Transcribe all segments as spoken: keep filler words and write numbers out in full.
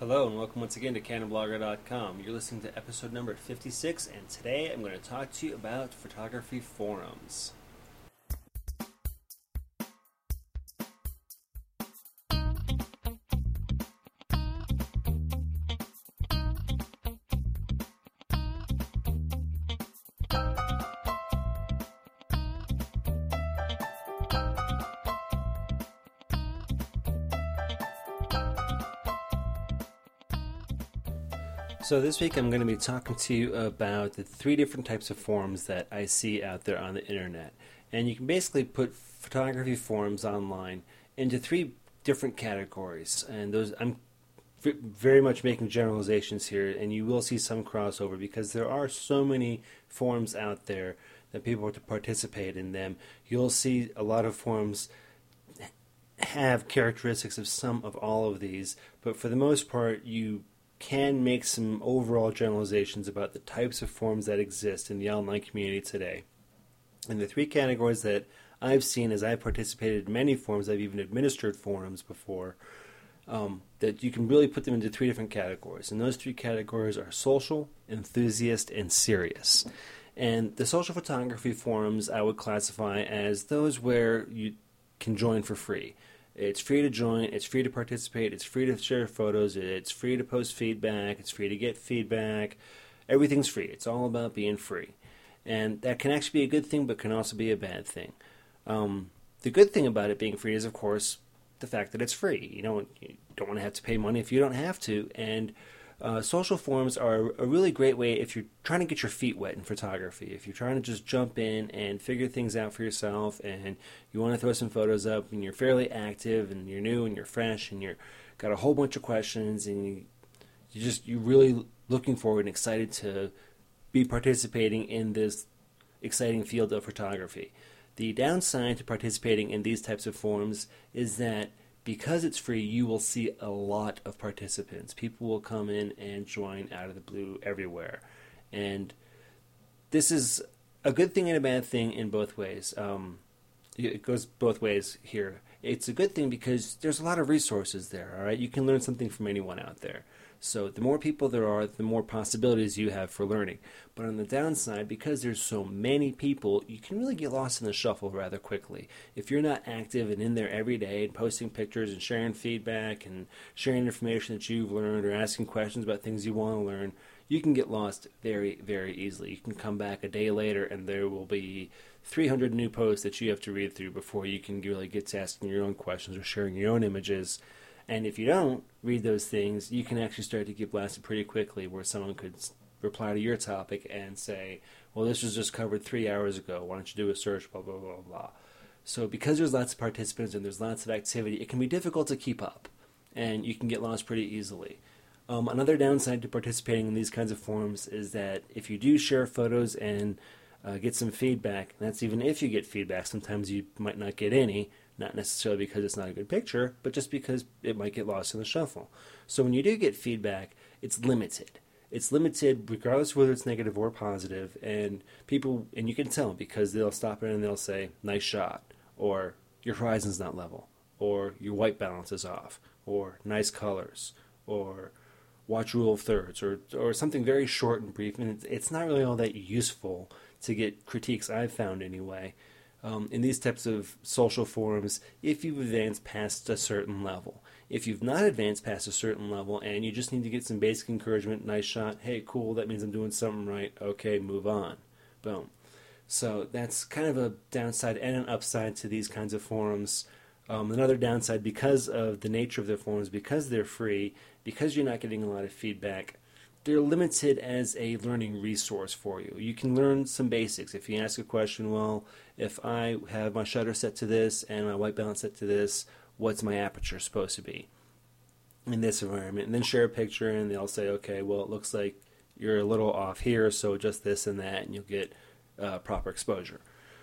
Hello and welcome once again to Canon Blogger dot com. You're listening to episode number fifty-six, and today I'm going to talk to you about photography forums. So this week I'm going to be talking to you about the three different types of forums that I see out there on the internet. And you can basically put photography forums online into three different categories. And those I'm v- very much making generalizations here, and you will see some crossover because there are so many forums out there that people want to participate in them. You'll see a lot of forums have characteristics of some of all of these, but for the most part you can make some overall generalizations about the types of forums that exist in the online community today. And the three categories that I've seen as I've participated in many forums, I've even administered forums before, um, that you can really put them into three different categories. And those three categories are social, enthusiast, and serious. And the social photography forums I would classify as those where you can join for free. It's free to join, it's free to participate, it's free to share photos, it's free to post feedback, it's free to get feedback. Everything's free. It's all about being free. And that can actually be a good thing, but can also be a bad thing. Um, the good thing about it being free is, of course, the fact that it's free. You don't, you don't want to have to pay money if you don't have to. And uh, social forums are a really great way if you're trying to get your feet wet in photography. If you're trying to just jump in and figure things out for yourself, and you want to throw some photos up, and you're fairly active, and you're new, and you're fresh, and you're got a whole bunch of questions, and you, you just you're really looking forward and excited to be participating in this exciting field of photography. The downside to participating in these types of forums is that because it's free, you will see a lot of participants. People will come in and join out of the blue everywhere. And this is a good thing and a bad thing in both ways. Um, it goes both ways here. It's a good thing because there's a lot of resources there, all right? You can learn something from anyone out there. So the more people there are, the more possibilities you have for learning. But on the downside, because there's so many people, you can really get lost in the shuffle rather quickly. If you're not active and in there every day and posting pictures and sharing feedback and sharing information that you've learned or asking questions about things you want to learn, you can get lost very, very easily. You can come back a day later and there will be three hundred new posts that you have to read through before you can really get to asking your own questions or sharing your own images. And if you don't read those things, you can actually start to get blasted pretty quickly, where someone could reply to your topic and say, well, this was just covered three hours ago. Why don't you do a search, blah, blah, blah, blah. So because there's lots of participants and there's lots of activity, it can be difficult to keep up, and you can get lost pretty easily. Um, another downside to participating in these kinds of forums is that if you do share photos and uh, get some feedback, and that's even if you get feedback, sometimes you might not get any, not necessarily because it's not a good picture, but just because it might get lost in the shuffle. So when you do get feedback, it's limited. It's limited regardless of whether it's negative or positive, and people, and you can tell because they'll stop in and they'll say, nice shot, or your horizon's not level, or your white balance is off, or nice colors, or watch rule of thirds, or or something very short and brief, and it's, it's not really all that useful to get critiques, I've found anyway. Um, in these types of social forums, if you've advanced past a certain level. If you've not advanced past a certain level and you just need to get some basic encouragement, nice shot, hey, cool, that means I'm doing something right, okay, move on. Boom. So that's kind of a downside and an upside to these kinds of forums. Um, another downside, because of the nature of their forums, because they're free, because you're not getting a lot of feedback, they're limited as a learning resource for you. You can learn some basics. If you ask a question, well, if I have my shutter set to this and my white balance set to this, what's my aperture supposed to be in this environment? And then share a picture and they'll say, okay, well, it looks like you're a little off here, so just this and that, and you'll get uh, proper exposure.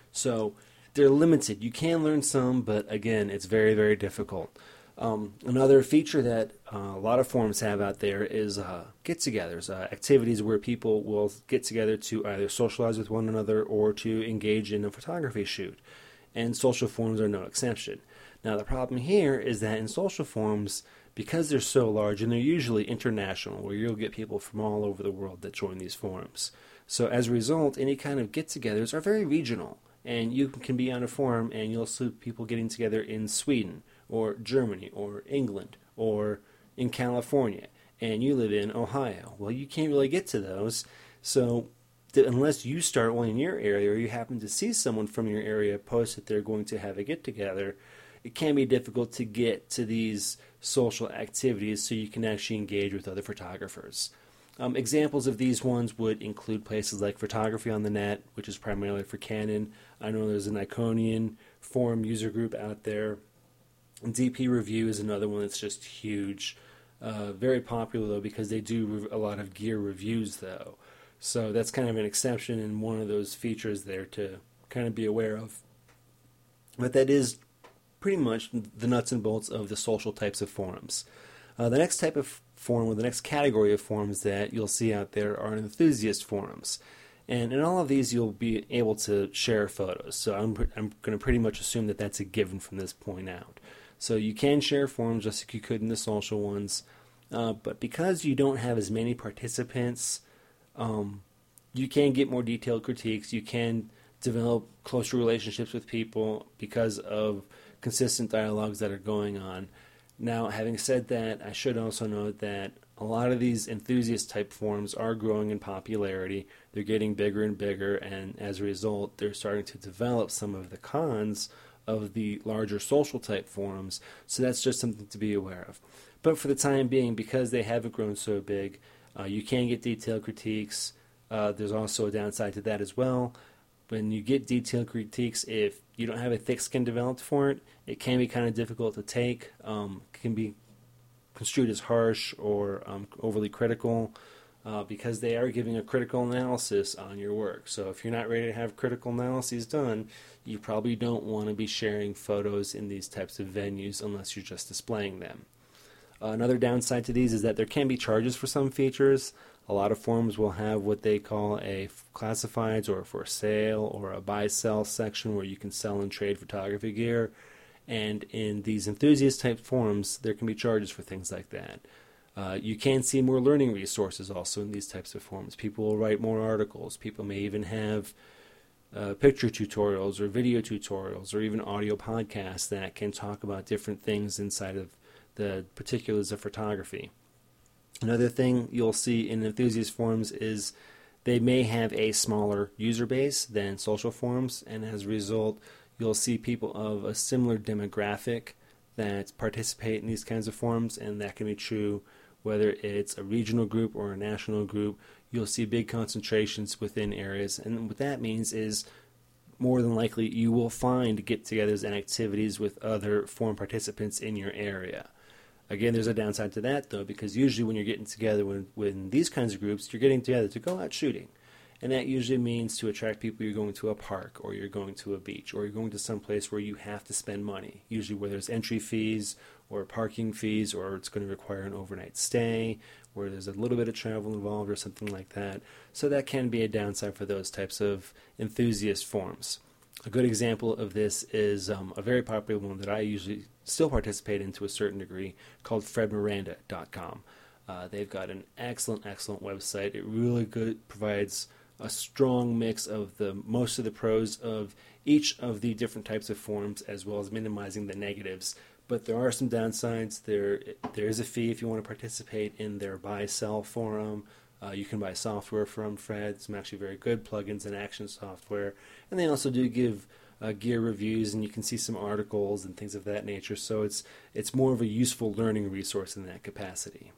So they're limited. You can learn some, but again, it's very, very difficult. Um, another feature that uh, a lot of forums have out there is uh, get-togethers, uh, activities where people will get together to either socialize with one another or to engage in a photography shoot. And social forums are no exception. Now, the problem here is that in social forums, because they're so large, and they're usually international, where you'll get people from all over the world that join these forums. So as a result, any kind of get-togethers are very regional, and you can be on a forum and you'll see people getting together in Sweden or Germany or England or in California, and you live in Ohio. Well, you can't really get to those, so unless you start one in your area or you happen to see someone from your area post that they're going to have a get-together, it can be difficult to get to these social activities so you can actually engage with other photographers. Um, examples of these ones would include places like Photography on the Net, which is primarily for Canon. I know there's an Iconian forum user group out there. And D P Review is another one that's just huge. Uh, very popular, though, because they do a lot of gear reviews, though. So that's kind of an exception and one of those features there to kind of be aware of. But that is pretty much the nuts and bolts of the social types of forums. Uh, the next type of forum, or the next category of forums that you'll see out there are enthusiast forums. And in all of these, you'll be able to share photos. So I'm, I'm going to pretty much assume that that's a given from this point out. So you can share forums just like you could in the social ones. Uh, but because you don't have as many participants, um, you can get more detailed critiques. You can develop closer relationships with people because of consistent dialogues that are going on. Now, having said that, I should also note that a lot of these enthusiast-type forums are growing in popularity. They're getting bigger and bigger, and as a result, they're starting to develop some of the cons of the larger social-type forums, so that's just something to be aware of. But for the time being, because they haven't grown so big, uh, you can get detailed critiques. Uh, there's also a downside to that as well. When you get detailed critiques, if you don't have a thick skin developed for it, it can be kind of difficult to take. Um, can be construed as harsh or um, overly critical uh, because they are giving a critical analysis on your work. So if you're not ready to have critical analyses done, you probably don't want to be sharing photos in these types of venues unless you're just displaying them. Uh, another downside to these is that there can be charges for some features. A lot of forums will have what they call a classifieds or for sale or a buy-sell section where you can sell and trade photography gear. And in these enthusiast-type forums, there can be charges for things like that. Uh, you can see more learning resources also in these types of forums. People will write more articles. People may even have uh, picture tutorials or video tutorials or even audio podcasts that can talk about different things inside of the particulars of photography. Another thing you'll see in enthusiast forums is they may have a smaller user base than social forums, and as a result, you'll see people of a similar demographic that participate in these kinds of forums, and that can be true whether it's a regional group or a national group. You'll see big concentrations within areas, and what that means is more than likely you will find get-togethers and activities with other forum participants in your area. Again, there's a downside to that, though, because usually when you're getting together with, with these kinds of groups, you're getting together to go out shooting. And that usually means to attract people, you're going to a park, or you're going to a beach, or you're going to some place where you have to spend money, usually where there's entry fees or parking fees, or it's going to require an overnight stay, where there's a little bit of travel involved or something like that. So that can be a downside for those types of enthusiast forums. A good example of this is um, a very popular one that I usually still participate in to a certain degree called fred miranda dot com. Uh, they've got an excellent, excellent website. It really good provides a strong mix of the most of the pros of each of the different types of forums, as well as minimizing the negatives. But there are some downsides. There, there is a fee if you want to participate in their buy-sell forum. Uh, you can buy software from Fred, some actually very good plugins and action software. And they also do give uh, gear reviews, and you can see some articles and things of that nature. So it's it's more of a useful learning resource in that capacity.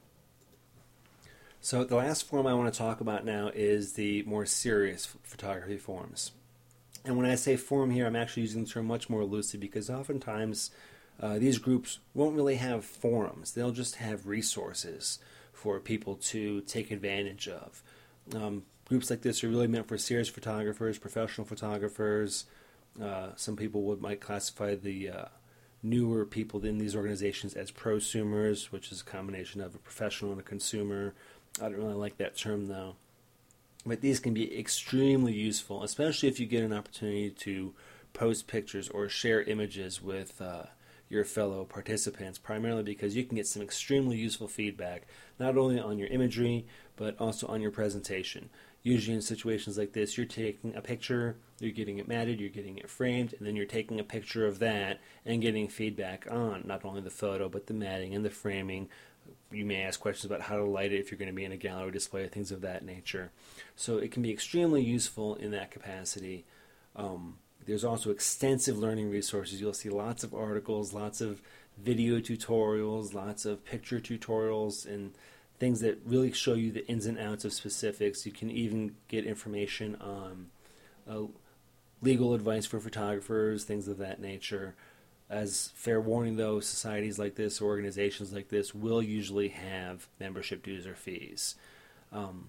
So the last forum I want to talk about now is the more serious photography forums. And when I say forum here, I'm actually using the term much more loosely because oftentimes uh, these groups won't really have forums. They'll just have resources for people to take advantage of. Um, groups like this are really meant for serious photographers, professional photographers. Uh, some people would might classify the uh, newer people in these organizations as prosumers, which is a combination of a professional and a consumer. I don't really like that term though. But these can be extremely useful, especially if you get an opportunity to post pictures or share images with uh, your fellow participants, primarily because you can get some extremely useful feedback, not only on your imagery, but also on your presentation. Usually in situations like this, you're taking a picture, you're getting it matted, you're getting it framed, and then you're taking a picture of that and getting feedback on not only the photo, but the matting and the framing. You may ask questions about how to light it if you're going to be in a gallery display, things of that nature. So it can be extremely useful in that capacity. Um, there's also extensive learning resources. You'll see lots of articles, lots of video tutorials, lots of picture tutorials, and things that really show you the ins and outs of specifics. You can even get information on uh, legal advice for photographers, things of that nature. As fair warning, though, societies like this, organizations like this, will usually have membership dues or fees. Um,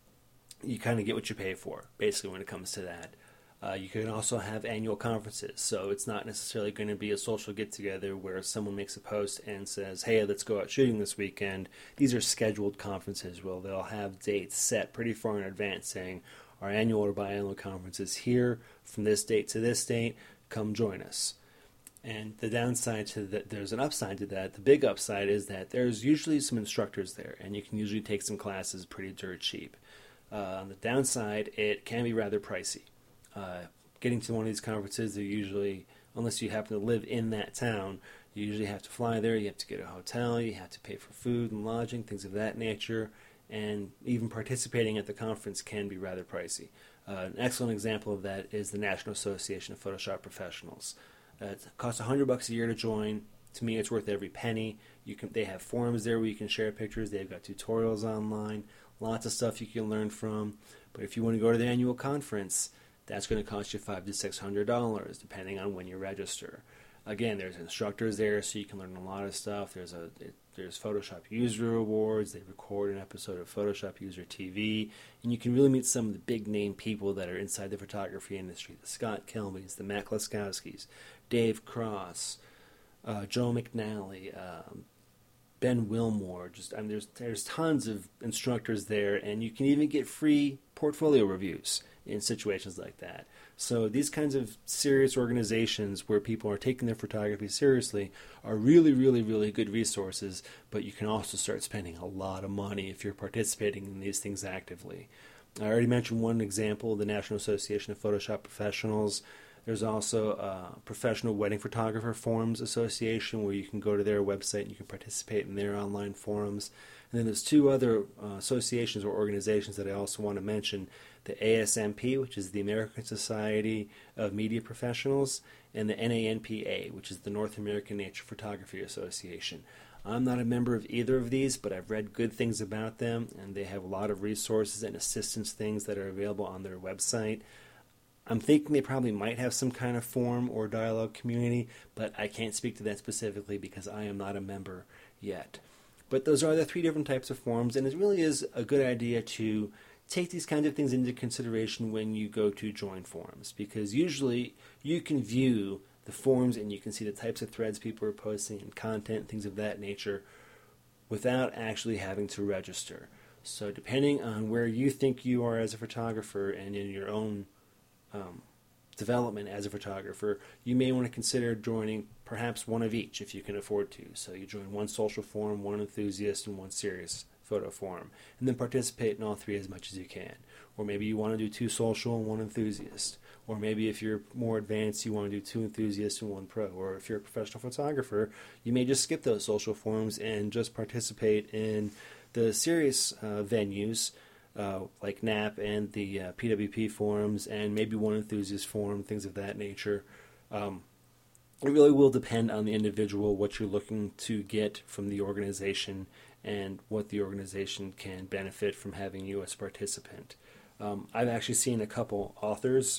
you kind of get what you pay for, basically, when it comes to that. Uh, you can also have annual conferences, so it's not necessarily going to be a social get-together where someone makes a post and says, hey, let's go out shooting this weekend. These are scheduled conferences where they'll have dates set pretty far in advance saying, our annual or biannual conference is here from this date to this date, come join us. And the downside to that, there's an upside to that. The big upside is that there's usually some instructors there, and you can usually take some classes pretty dirt cheap. Uh, on the downside, it can be rather pricey. Uh, getting to one of these conferences, they're usually, unless you happen to live in that town, you usually have to fly there, you have to get a hotel, you have to pay for food and lodging, things of that nature, and even participating at the conference can be rather pricey. Uh, an excellent example of that is the National Association of Photoshop Professionals. Uh, it costs one hundred bucks a year to join. To me, it's worth every penny. You can, they have forums there where you can share pictures. They've got tutorials online, lots of stuff you can learn from. But if you want to go to the annual conference, that's going to cost you five to six hundred dollars, depending on when you register. Again, there's instructors there, so you can learn a lot of stuff. There's a there's Photoshop User Awards. They record an episode of Photoshop User T V, and you can really meet some of the big name people that are inside the photography industry: the Scott Kelbys, the Matt Laskowskis, Dave Cross, uh, Joe McNally, um, Ben Wilmore. Just I mean, there's there's tons of instructors there, and you can even get free portfolio reviews in situations like that. So these kinds of serious organizations where people are taking their photography seriously are really, really, really good resources, but you can also start spending a lot of money if you're participating in these things actively. I already mentioned one example, the National Association of Photoshop Professionals. There's also a Professional Wedding Photographer Forums Association where you can go to their website and you can participate in their online forums. And then there's two other uh, associations or organizations that I also want to mention, the A S M P, which is the American Society of Media Professionals, and the N A N P A, which is the North American Nature Photography Association. I'm not a member of either of these, but I've read good things about them, and they have a lot of resources and assistance things that are available on their website. I'm thinking they probably might have some kind of forum or dialogue community, but I can't speak to that specifically because I am not a member yet. But those are the three different types of forums, and it really is a good idea to take these kinds of things into consideration when you go to join forums, because usually you can view the forums and you can see the types of threads people are posting and content, things of that nature, without actually having to register. So depending on where you think you are as a photographer and in your own um, development as a photographer, you may want to consider joining perhaps one of each if you can afford to. So you join one social forum, one enthusiast, and one serious photo forum, and then participate in all three as much as you can. Or maybe you want to do two social and one enthusiast. Or maybe if you're more advanced, you want to do two enthusiasts and one pro. Or if you're a professional photographer, you may just skip those social forums and just participate in the serious uh, venues uh, like N A P and the uh, P W P forums, and maybe one enthusiast forum, things of that nature. Um, it really will depend on the individual, what you're looking to get from the organization, and what the organization can benefit from having you as a participant. Um, I've actually seen a couple authors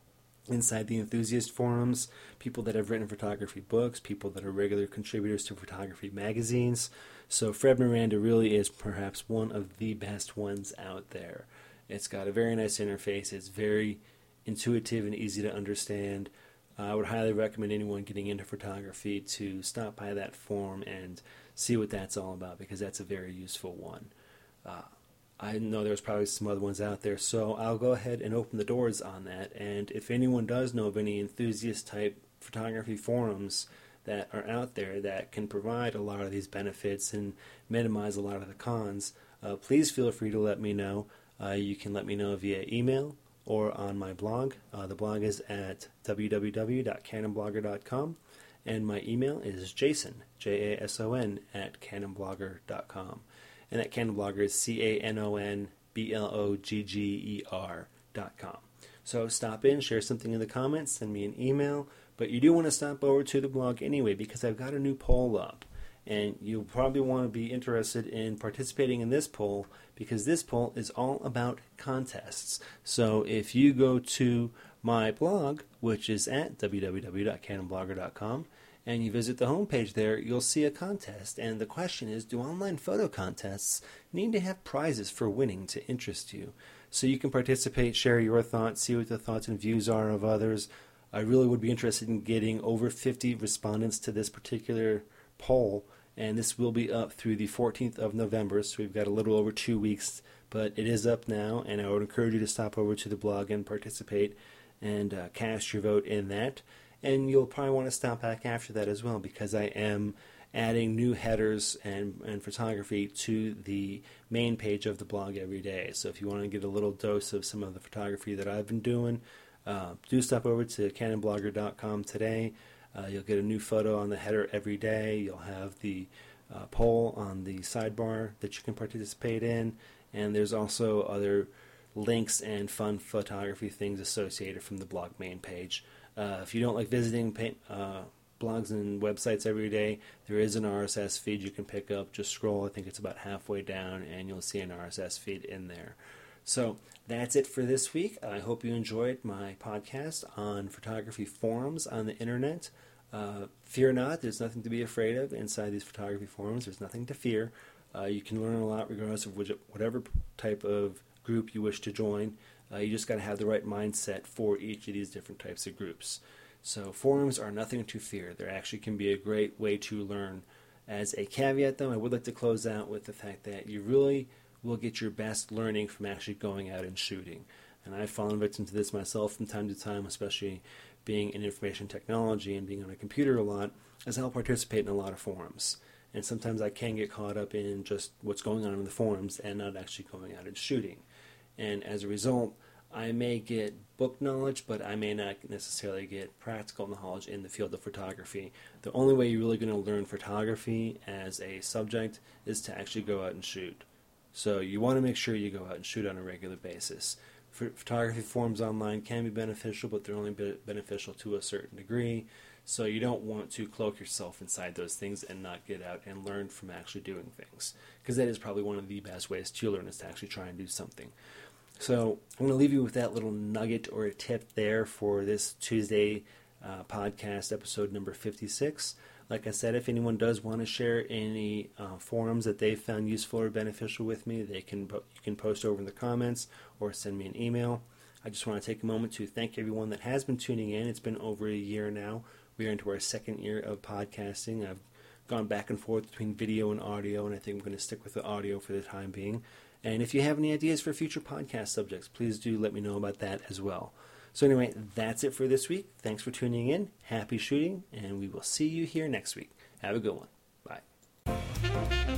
inside the enthusiast forums, people that have written photography books, people that are regular contributors to photography magazines. So Fred Miranda really is perhaps one of the best ones out there. It's got a very nice interface. It's very intuitive and easy to understand. Uh, I would highly recommend anyone getting into photography to stop by that forum and see what that's all about, because that's a very useful one. Uh, I know there's probably some other ones out there, so I'll go ahead and open the doors on that. And if anyone does know of any enthusiast-type photography forums that are out there that can provide a lot of these benefits and minimize a lot of the cons, uh, please feel free to let me know. Uh, you can let me know via email or on my blog. Uh, the blog is at w w w dot canon blogger dot com, and my email is jason, J A S O N, at canon blogger dot com. And that Canon Blogger is C A N O N B L O G G E R dot com. So stop in, share something in the comments, send me an email. But you do want to stop over to the blog anyway, because I've got a new poll up. And you'll probably want to be interested in participating in this poll, because this poll is all about contests. So if you go to my blog, which is at w w w dot canon blogger dot com, and you visit the homepage there, you'll see a contest. And the question is, do online photo contests need to have prizes for winning to interest you? So you can participate, share your thoughts, see what the thoughts and views are of others. I really would be interested in getting over fifty respondents to this particular poll, and this will be up through the fourteenth of November, so we've got a little over two weeks, but it is up now, and I would encourage you to stop over to the blog and participate and uh, cast your vote in that. And you'll probably want to stop back after that as well, because I am adding new headers and, and photography to the main page of the blog every day. So if you want to get a little dose of some of the photography that I've been doing, uh, do stop over to canon blogger dot com today. Uh, you'll get a new photo on the header every day. You'll have the uh, poll on the sidebar that you can participate in. And there's also other links and fun photography things associated from the blog main page. Uh, if you don't like visiting pay, uh, blogs and websites every day, there is an R S S feed you can pick up. Just scroll, I think it's about halfway down, and you'll see an R S S feed in there. So that's it for this week. I hope you enjoyed my podcast on photography forums on the internet. Uh, fear not, there's nothing to be afraid of inside these photography forums. There's nothing to fear. Uh, you can learn a lot regardless of which, whatever type of group you wish to join. Uh, you just got to have the right mindset for each of these different types of groups. So forums are nothing to fear. They actually can be a great way to learn. As a caveat, though, I would like to close out with the fact that you really will get your best learning from actually going out and shooting. And I've fallen victim to this myself from time to time, especially being in information technology and being on a computer a lot, as I'll participate in a lot of forums. And sometimes I can get caught up in just what's going on in the forums and not actually going out and shooting. And as a result, I may get book knowledge, but I may not necessarily get practical knowledge in the field of photography. The only way you're really going to learn photography as a subject is to actually go out and shoot. So you want to make sure you go out and shoot on a regular basis. Photography forums online can be beneficial, but they're only be beneficial to a certain degree. So you don't want to cloak yourself inside those things and not get out and learn from actually doing things, because that is probably one of the best ways to learn, is to actually try and do something. So I'm going to leave you with that little nugget or a tip there for this Tuesday uh, podcast, episode number fifty-six. Like I said, if anyone does want to share any uh, forums that they found useful or beneficial with me, they can you can post over in the comments or send me an email. I just want to take a moment to thank everyone that has been tuning in. It's been over a year now. We are into our second year of podcasting. I've gone back and forth between video and audio, and I think I'm going to stick with the audio for the time being. And if you have any ideas for future podcast subjects, please do let me know about that as well. So anyway, that's it for this week. Thanks for tuning in. Happy shooting, and we will see you here next week. Have a good one. Bye.